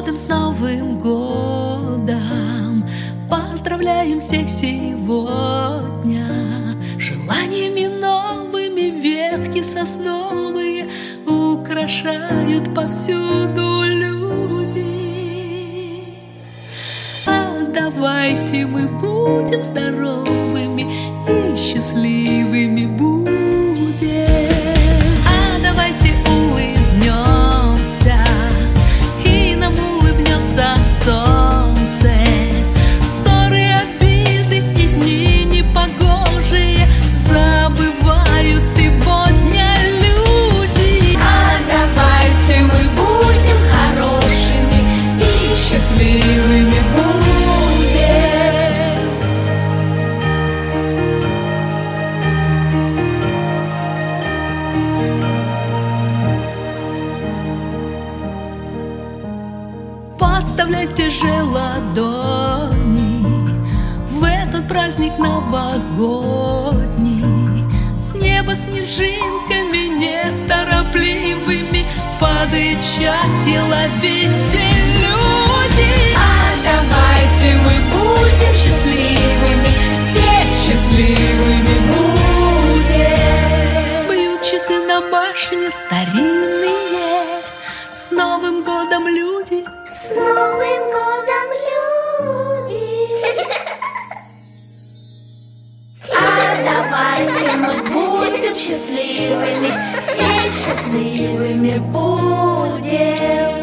годом, с Новым годом! Поздравляем всех сегодня! Желаниями новыми ветки сосновые украшают повсюду люди. А давайте мы будем здоровыми и счастливыми будем. А давайте улыбнемся, и нам улыбнется солнце. Ссоры, обиды и дни непогожие забывают сегодня люди. А давайте мы будем хорошими и счастливыми будем. Подставляйте же ладони в этот праздник новогодний. С неба снежинками неторопливыми падает счастье, ловите, люди. А давайте мы будем счастливыми, все счастливыми будем. Бьют часы на башне старинные. С Новым годом, люди! С Новым годом, люди! А давайте мы будем счастливыми, все счастливыми будем.